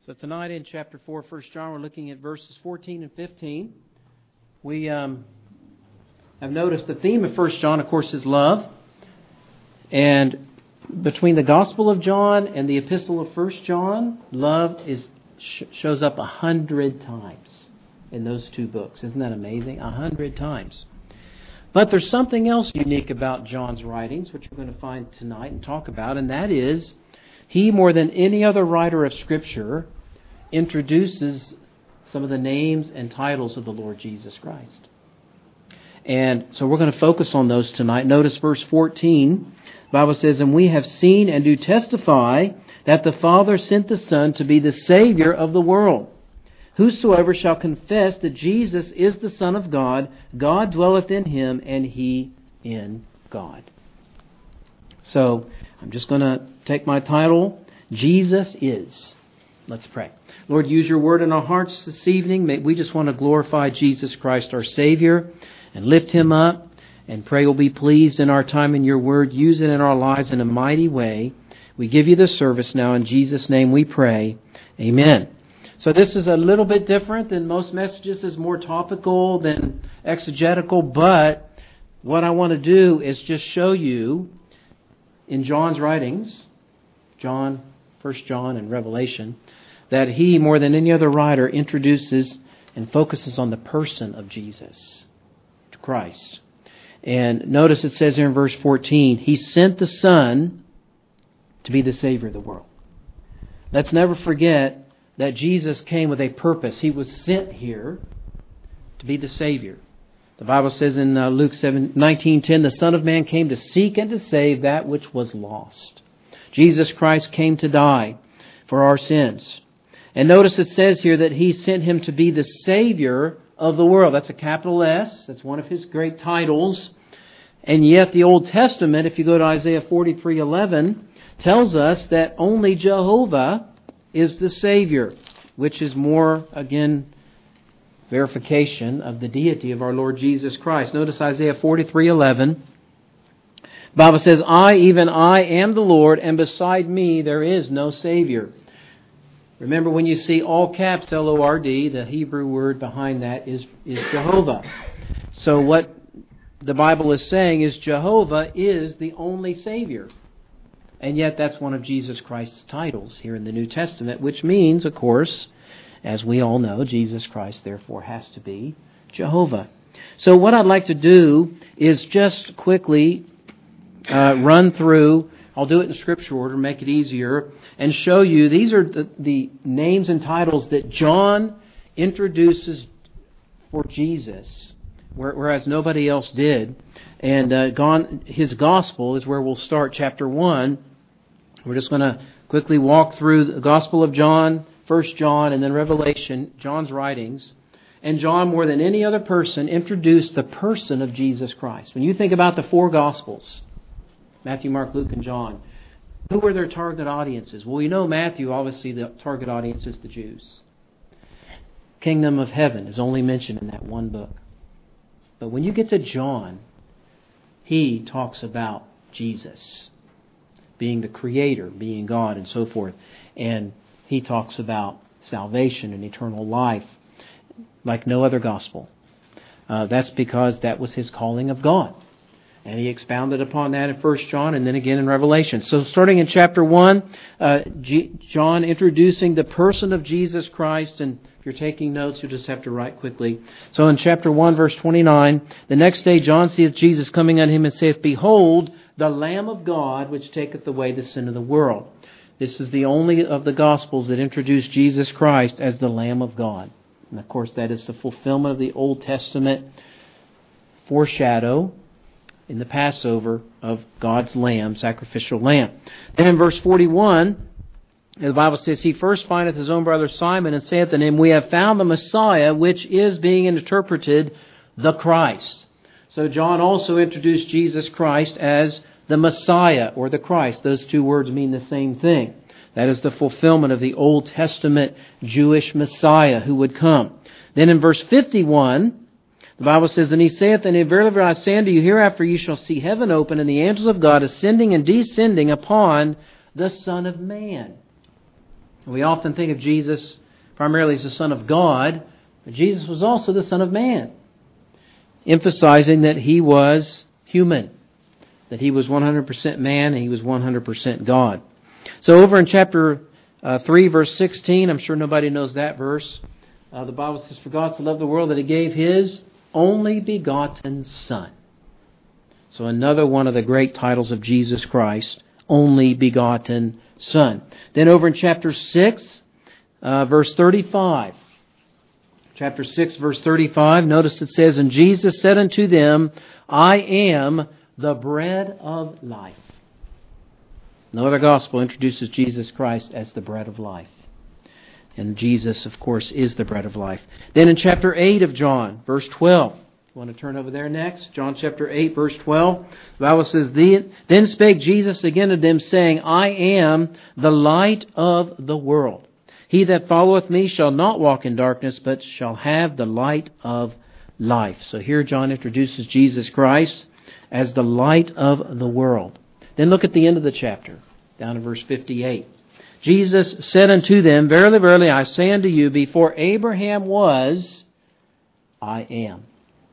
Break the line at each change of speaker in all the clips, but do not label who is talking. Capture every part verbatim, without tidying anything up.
So tonight in chapter four, First John, we're looking at verses fourteen and fifteen. We um, have noticed the theme of First John, of course, is love. And between the Gospel of John and the Epistle of First John, love is sh- shows up a hundred times in those two books. Isn't that amazing? A hundred times. But there's something else unique about John's writings, which we're going to find tonight and talk about, and that is he, more than any other writer of Scripture, introduces some of the names and titles of the Lord Jesus Christ. And so we're going to focus on those tonight. Notice verse fourteen. The Bible says, "And we have seen and do testify that the Father sent the Son to be the Savior of the world. Whosoever shall confess that Jesus is the Son of God, God dwelleth in him, and he in God." So I'm just going to take my title, Jesus Is. Let's pray. Lord, use your word in our hearts this evening. May, we just want to glorify Jesus Christ, our Savior, and lift him up, and pray we'll be pleased in our time in your word. Use it in our lives in a mighty way. We give you the service now. In Jesus' name we pray. Amen. So this is a little bit different than most messages. It's more topical than exegetical, but what I want to do is just show you in John's writings, John, First John and Revelation, that he, more than any other writer, introduces and focuses on the person of Jesus, Christ. And notice it says here in verse fourteen, he sent the Son to be the Savior of the world. Let's never forget that Jesus came with a purpose. He was sent here to be the Savior. The Bible says in uh, Luke nineteen ten, the Son of Man came to seek and to save that which was lost. Jesus Christ came to die for our sins. And notice it says here that he sent him to be the Savior of the world. That's a capital S. That's one of his great titles. And yet the Old Testament, if you go to Isaiah forty-three eleven, tells us that only Jehovah is the Savior, which is more, again, verification of the deity of our Lord Jesus Christ. Notice Isaiah forty-three eleven. The Bible says, I, even I, am the Lord, and beside me there is no Savior. Remember, when you see all caps L O R D, the Hebrew word behind that is, is Jehovah. So what the Bible is saying is Jehovah is the only Savior. And yet that's one of Jesus Christ's titles here in the New Testament, which means, of course, as we all know, Jesus Christ therefore has to be Jehovah. So what I'd like to do is just quickly uh, run through, I'll do it in scripture order, make it easier, and show you these are the, the names and titles that John introduces for Jesus, whereas nobody else did. And uh, gone, his gospel is where we'll start, chapter one. We're just going to quickly walk through the Gospel of John, First John, and then Revelation, John's writings. And John, more than any other person, introduced the person of Jesus Christ. When you think about the four Gospels, Matthew, Mark, Luke, and John, who were their target audiences? Well, you know Matthew, obviously the target audience is the Jews. Kingdom of heaven is only mentioned in that one book. But when you get to John, he talks about Jesus being the Creator, being God, and so forth. And he talks about salvation and eternal life like no other gospel. Uh, that's because that was his calling of God. And he expounded upon that in First John and then again in Revelation. So starting in chapter one, uh, G- John introducing the person of Jesus Christ. And if you're taking notes, you'll just have to write quickly. So in chapter one, verse twenty-nine, the next day John seeth Jesus coming unto him and saith, Behold, the Lamb of God, which taketh away the sin of the world. This is the only of the Gospels that introduce Jesus Christ as the Lamb of God. And of course, that is the fulfillment of the Old Testament foreshadow in the Passover of God's Lamb, sacrificial lamb. Then in verse forty-one, the Bible says, He first findeth his own brother Simon, and saith unto him, We have found the Messiah, which is being interpreted the Christ. So John also introduced Jesus Christ as the Messiah or the Christ. Those two words mean the same thing. That is the fulfillment of the Old Testament Jewish Messiah who would come. Then in verse fifty-one, the Bible says, And he saith, And verily, verily, I say unto you, hereafter you shall see heaven open, and the angels of God ascending and descending upon the Son of Man. We often think of Jesus primarily as the Son of God, but Jesus was also the Son of Man, emphasizing that He was human, that He was one hundred percent man and He was one hundred percent God. So over in chapter uh, three, verse sixteen, I'm sure nobody knows that verse. Uh, the Bible says, "For God so loved the world that He gave His only begotten Son." So another one of the great titles of Jesus Christ, only begotten Son. Then over in chapter six, uh, verse thirty-five. Chapter six, verse thirty-five, notice it says, "And Jesus said unto them, I am the bread of life." No other gospel introduces Jesus Christ as the bread of life. And Jesus, of course, is the bread of life. Then in chapter eight of John, verse twelve. You want to turn over there next? John chapter eight, verse twelve. The Bible says, "Then spake Jesus again to them, saying, I am the light of the world. He that followeth me shall not walk in darkness, but shall have the light of life." So here John introduces Jesus Christ as the light of the world. Then look at the end of the chapter, down in verse fifty-eight. "Jesus said unto them, Verily, verily, I say unto you, before Abraham was, I am."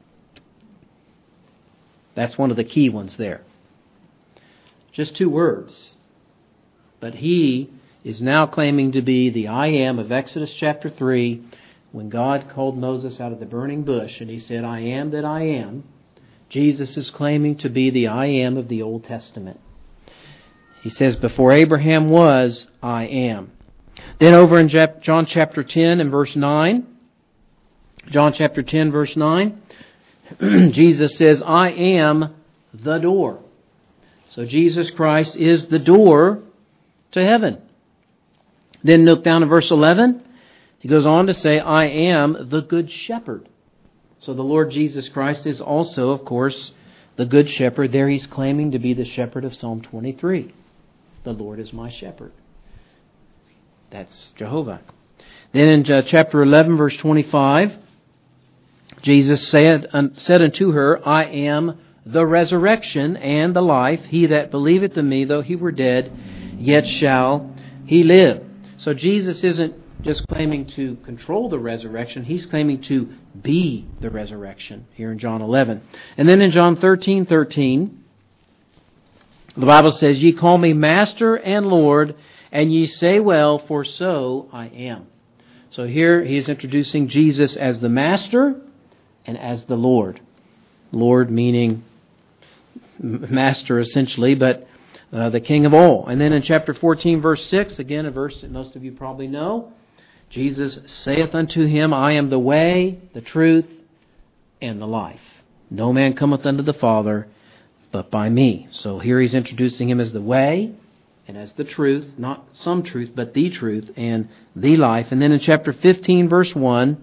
That's one of the key ones there. Just two words. But He is now claiming to be the I am of Exodus chapter three, when God called Moses out of the burning bush and He said, I am that I am. Jesus is claiming to be the I am of the Old Testament. He says, before Abraham was, I am. Then over in John chapter ten and verse nine, John chapter ten verse nine, Jesus says, I am the door. So Jesus Christ is the door to heaven. Then look down in verse eleven. He goes on to say, I am the good shepherd. So the Lord Jesus Christ is also, of course, the good shepherd. There He's claiming to be the shepherd of Psalm twenty-three. The Lord is my shepherd. That's Jehovah. Then in uh, chapter eleven, verse twenty-five, Jesus said, said unto her, I am the resurrection and the life. He that believeth in me, though he were dead, yet shall he live. So Jesus isn't just claiming to control the resurrection. He's claiming to be the resurrection here in John eleven. And then in John thirteen thirteen, the Bible says, Ye call me Master and Lord, and ye say well, for so I am. So here he is introducing Jesus as the Master and as the Lord. Lord meaning Master essentially, but uh, the King of all. And then in chapter fourteen verse six, again a verse that most of you probably know, Jesus saith unto him, I am the way, the truth, and the life. No man cometh unto the Father but by me. So here he's introducing Him as the way and as the truth, not some truth, but the truth and the life. And then in chapter fifteen, verse one,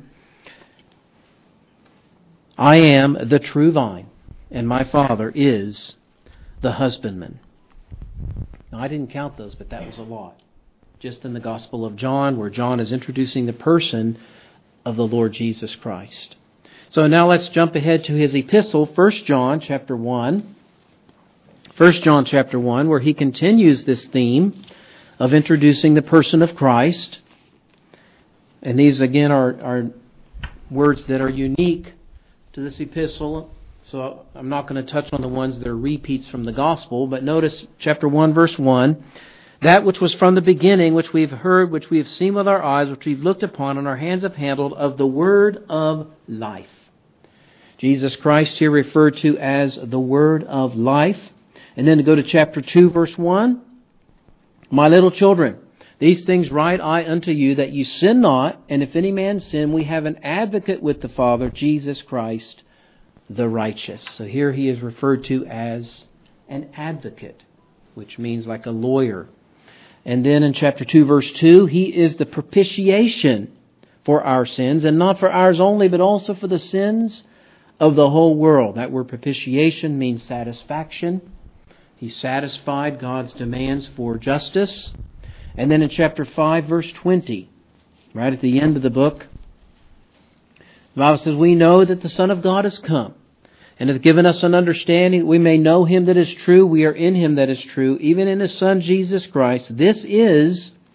I am the true vine, and my Father is the husbandman. Now, I didn't count those, but that was a lot. Just in the Gospel of John, where John is introducing the person of the Lord Jesus Christ. So now let's jump ahead to his epistle, First John chapter one. First John chapter one, where he continues this theme of introducing the person of Christ. And these again are, are words that are unique to this epistle. So I'm not going to touch on the ones that are repeats from the gospel, but notice chapter one verse one, that which was from the beginning, which we have heard, which we have seen with our eyes, which we've looked upon, and our hands have handled, of the word of life. Jesus Christ here referred to as the word of life. And then to go to chapter two, verse one. My little children, these things write I unto you, that you sin not. And if any man sin, we have an advocate with the Father, Jesus Christ, the righteous. So here he is referred to as an advocate, which means like a lawyer. And then in chapter two, verse two, He is the propitiation for our sins, and not for ours only, but also for the sins of the whole world. That word propitiation means satisfaction. He satisfied God's demands for justice. And then in chapter five, verse twenty, right at the end of the book, the Bible says, We know that the Son of God is come, and hath given us an understanding that we may know Him that is true. We are in Him that is true, even in His Son Jesus Christ. This is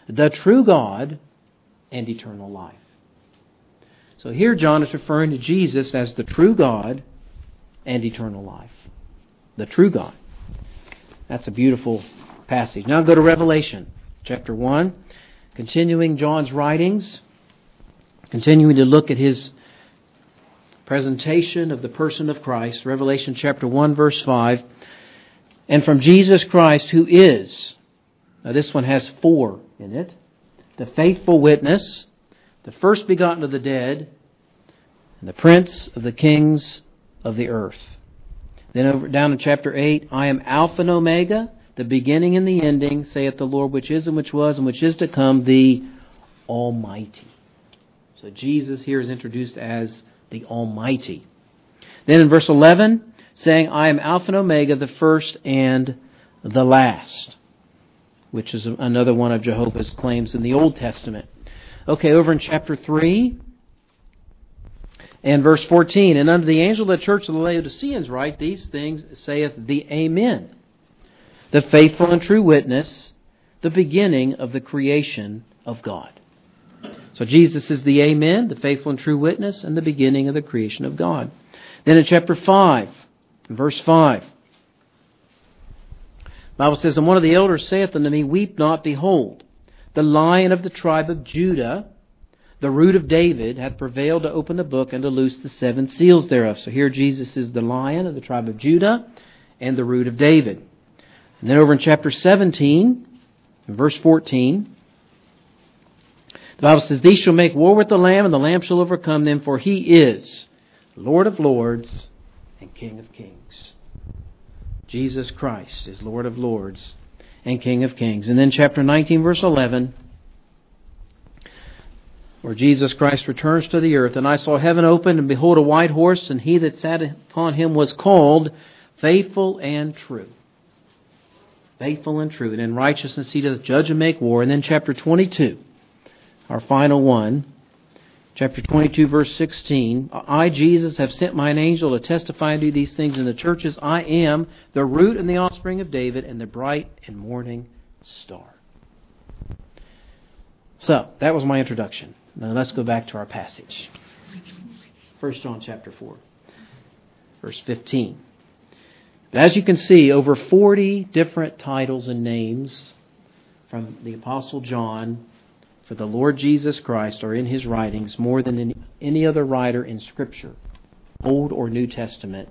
the true God, and eternal life. So here John is referring to Jesus as the true God and eternal life. The true God. That's a beautiful passage. Now go to Revelation chapter one. Continuing John's writings. Continuing to look at his presentation of the person of Christ. Revelation chapter one verse five. And from Jesus Christ, who is, now this one has four in it, the faithful witness, the first begotten of the dead, and the prince of the kings of the earth. Then over down in chapter eight, I am Alpha and Omega, the beginning and the ending, saith the Lord, which is and which was and which is to come, the Almighty. So Jesus here is introduced as the Almighty. Then in verse eleven, saying, I am Alpha and Omega, the first and the last, which is another one of Jehovah's claims in the Old Testament. Okay, over in chapter three and verse fourteen, and unto the angel of the church of the Laodiceans write, these things saith the Amen, the faithful and true witness, the beginning of the creation of God. So Jesus is the Amen, the faithful and true witness, and the beginning of the creation of God. Then in chapter five, verse five, the Bible says, and one of the elders saith unto me, weep not, behold, the Lion of the tribe of Judah, the root of David, hath prevailed to open the book and to loose the seven seals thereof. So here Jesus is the Lion of the tribe of Judah and the root of David. And then over in chapter seventeen, verse fourteen, the Bible says, these shall make war with the Lamb, and the Lamb shall overcome them, for he is Lord of lords and King of kings. Jesus Christ is Lord of lords and King of kings. And then chapter nineteen, verse eleven, where Jesus Christ returns to the earth, and I saw heaven open, and behold a white horse, and he that sat upon him was called Faithful and True. Faithful and true. And in righteousness he doth judge and make war. And then chapter twenty-two, our final one, chapter twenty-two, verse sixteen, I, Jesus, have sent mine angel to testify and do these things in the churches. I am the root and the offspring of David, and the bright and morning star. So, that was my introduction. Now let's go back to our passage. First John chapter four, verse fifteen. As you can see, over forty different titles and names from the Apostle John for the Lord Jesus Christ are in his writings, more than in any other writer in Scripture, Old or New Testament.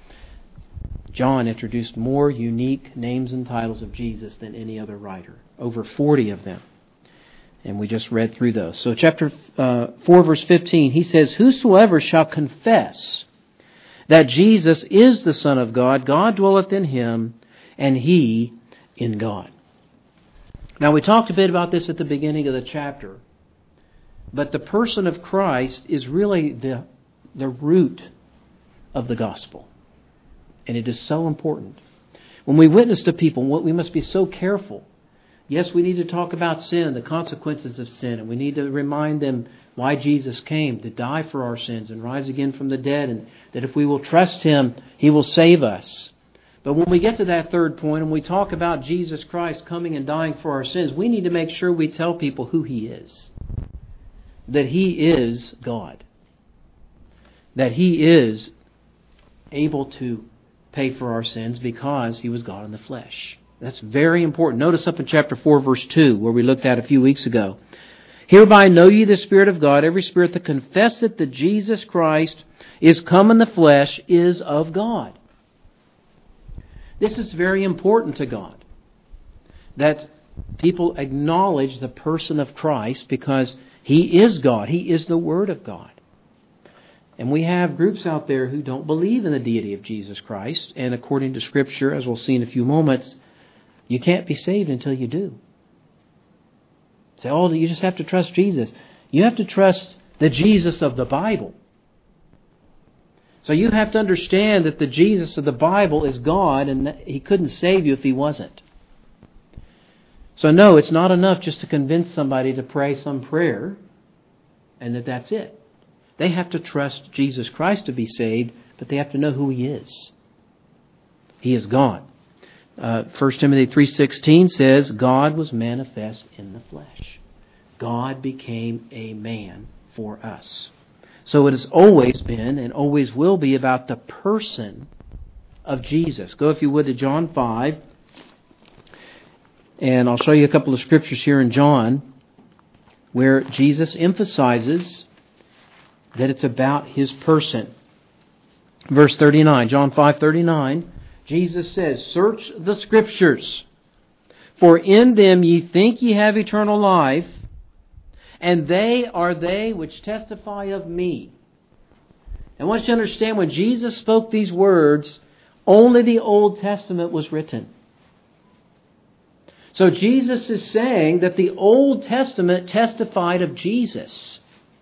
John introduced more unique names and titles of Jesus than any other writer. Over forty of them. And we just read through those. So chapter uh, four, verse fifteen, he says, whosoever shall confess that Jesus is the Son of God, God dwelleth in him, and he in God. Now we talked a bit about this at the beginning of the chapter, but the person of Christ is really the, the root of the gospel. And it is so important. When we witness to people, we must be so careful. Yes, we need to talk about sin, the consequences of sin, and we need to remind them why Jesus came, to die for our sins and rise again from the dead, and that if we will trust him, he will save us. But when we get to that third point and we talk about Jesus Christ coming and dying for our sins, we need to make sure we tell people who he is. That he is God. That he is able to pay for our sins because he was God in the flesh. That's very important. Notice up in chapter four, verse two, where we looked at a few weeks ago. Hereby know ye the Spirit of God, every spirit that confesseth that Jesus Christ is come in the flesh is of God. This is very important to God, that people acknowledge the person of Christ because he is God. He is the Word of God. And we have groups out there who don't believe in the deity of Jesus Christ, and according to Scripture, as we'll see in a few moments, you can't be saved until you do. Say, oh, you just have to trust Jesus. You have to trust the Jesus of the Bible. So you have to understand that the Jesus of the Bible is God, and that he couldn't save you if he wasn't. So no, it's not enough just to convince somebody to pray some prayer and that that's it. They have to trust Jesus Christ to be saved, but they have to know who he is. He is God. Uh, First Timothy three sixteen says, God was manifest in the flesh. God became a man for us. So it has always been and always will be about the person of Jesus. Go, if you would, to John five. And I'll show you a couple of scriptures here in John where Jesus emphasizes that it's about His person. Verse thirty-nine, John five thirty-nine, Jesus says, search the Scriptures, for in them ye think ye have eternal life, and they are they which testify of me. And I want you to understand, when Jesus spoke these words, only the Old Testament was written. So Jesus is saying that the Old Testament testified of Jesus.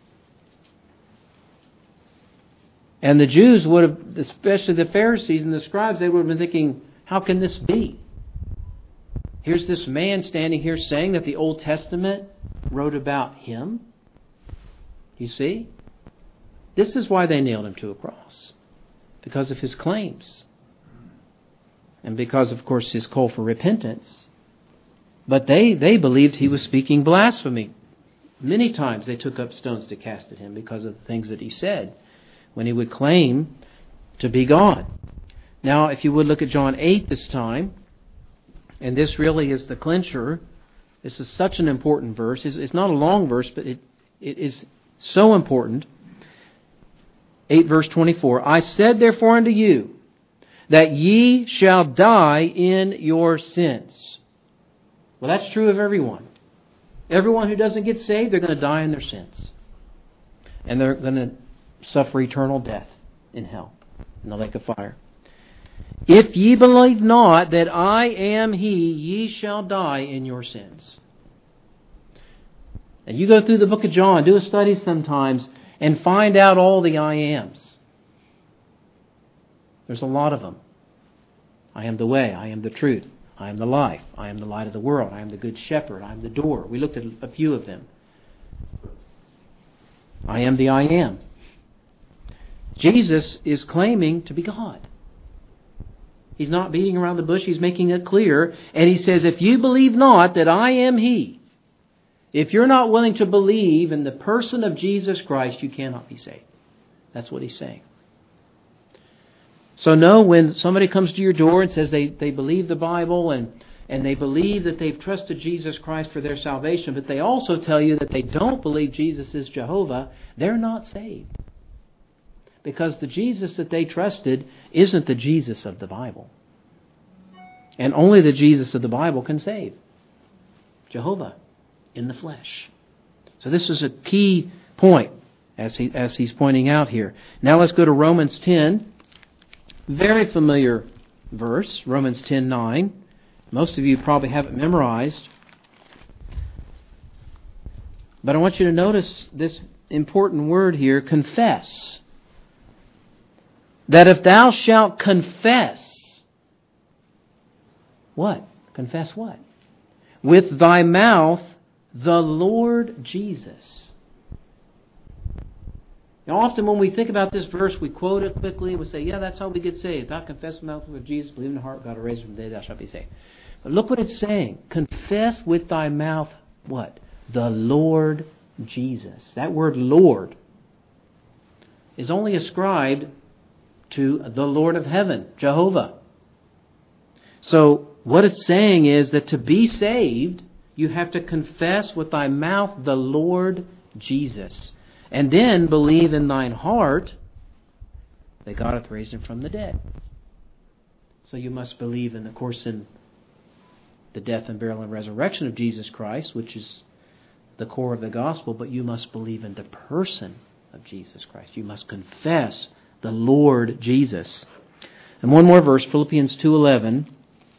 And the Jews would have, especially the Pharisees and the scribes, they would have been thinking, how can this be? Here's this man standing here saying that the Old Testament wrote about him. You see? This is why they nailed him to a cross. Because of his claims. And because, of course, his call for repentance. But they, they believed he was speaking blasphemy. Many times they took up stones to cast at him because of the things that he said when he would claim to be God. Now, if you would look at John eight this time, and this really is the clincher. This is such an important verse. It's, it's not a long verse, but it, it is so important. eight verse twenty-four, I said therefore unto you, that ye shall die in your sins. Well, that's true of everyone. Everyone who doesn't get saved, they're going to die in their sins. And they're going to suffer eternal death in hell, in the lake of fire. If ye believe not that I am He, ye shall die in your sins. And you go through the book of John, do a study sometimes, and find out all the I ams. There's a lot of them. I am the way, I am the truth, I am the life, I am the light of the world, I am the good shepherd, I am the door. We looked at a few of them. I am the I am. Jesus is claiming to be God. He's not beating around the bush. He's making it clear. And He says, if you believe not that I am He, if you're not willing to believe in the person of Jesus Christ, you cannot be saved. That's what He's saying. So know when somebody comes to your door and says they, they believe the Bible and, and they believe that they've trusted Jesus Christ for their salvation, but they also tell you that they don't believe Jesus is Jehovah, they're not saved. Because the Jesus that they trusted isn't the Jesus of the Bible. And only the Jesus of the Bible can save. Jehovah in the flesh. So this is a key point as he as he's pointing out here. Now let's go to Romans ten. Very familiar verse, Romans ten nine. Most of you probably have it memorized. But I want you to notice this important word here, confess. That if thou shalt confess, what? Confess what? With thy mouth the Lord Jesus. Now often when we think about this verse, we quote it quickly and we say, yeah, that's how we get saved. Thou confess with the mouth of Jesus, believe in the heart, God will raise from the dead, thou shalt be saved. But look what it's saying. Confess with thy mouth what? The Lord Jesus. That word Lord is only ascribed to the Lord of heaven, Jehovah. So what it's saying is that to be saved, you have to confess with thy mouth the Lord Jesus. And then believe in thine heart that God hath raised Him from the dead. So you must believe in, of course, in the death and burial and resurrection of Jesus Christ, which is the core of the gospel, but you must believe in the person of Jesus Christ. You must confess the Lord Jesus. And one more verse, Philippians two eleven.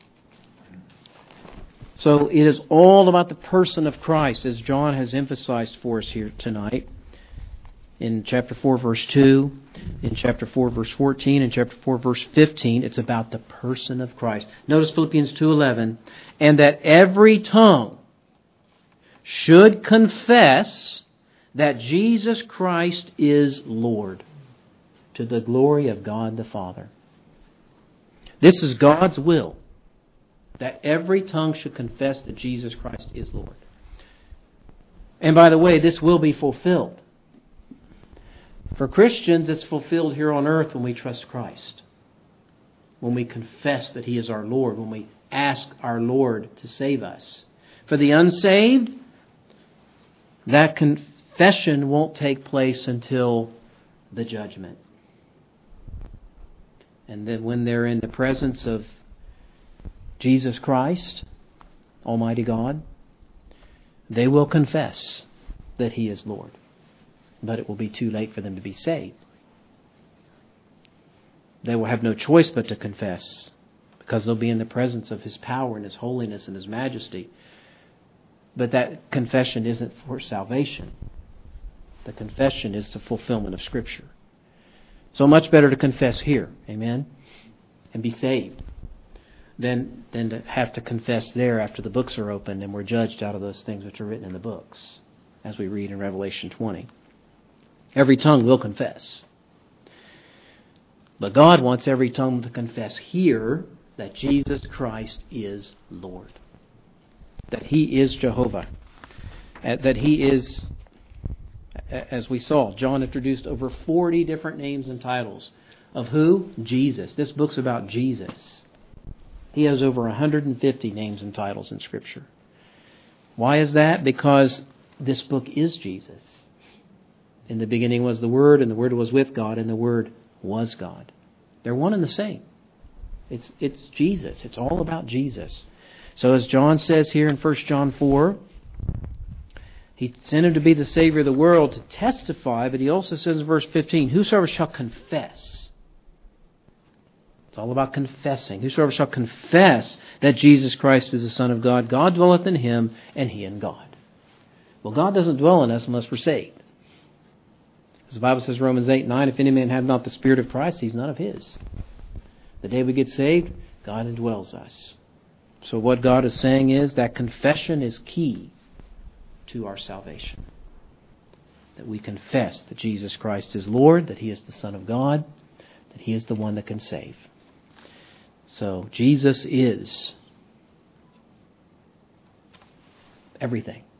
So it is all about the person of Christ, as John has emphasized for us here tonight. In chapter four, verse two, in chapter four, verse fourteen, in chapter four, verse fifteen, it's about the person of Christ. Notice Philippians two eleven. And that every tongue should confess that Jesus Christ is Lord, to the glory of God the Father. This is God's will, That every tongue should confess that Jesus Christ is Lord. And by the way, this will be fulfilled. For Christians, it's fulfilled here on earth when we trust Christ. When we confess that He is our Lord. When we ask our Lord to save us. For the unsaved, that confession won't take place until the judgment. And then when they're in the presence of Jesus Christ, Almighty God, they will confess that He is Lord. But it will be too late for them to be saved. They will have no choice but to confess, because they'll be in the presence of His power and His holiness and His majesty. But that confession isn't for salvation. The confession is the fulfillment of Scripture. So much better to confess here, amen, and be saved, than, than to have to confess there after the books are opened and we're judged out of those things which are written in the books, as we read in Revelation twenty. Every tongue will confess. But God wants every tongue to confess here that Jesus Christ is Lord. That He is Jehovah. That He is, as we saw, John introduced over forty different names and titles. Of who? Jesus. This book's about Jesus. He has over one hundred fifty names and titles in Scripture. Why is that? Because this book is Jesus. In the beginning was the Word, and the Word was with God, and the Word was God. They're one and the same. It's it's Jesus. It's all about Jesus. So as John says here in First John four, He sent Him to be the Savior of the world to testify, but He also says in verse fifteen, whosoever shall confess. It's all about confessing. Whosoever shall confess that Jesus Christ is the Son of God, God dwelleth in him, and he in God. Well, God doesn't dwell in us unless we're saved. As the Bible says, Romans eight nine, if any man have not the Spirit of Christ, he's none of His. The day we get saved, God indwells us. So what God is saying is that confession is key to our salvation. That we confess that Jesus Christ is Lord, that He is the Son of God, that He is the one that can save. So Jesus is everything.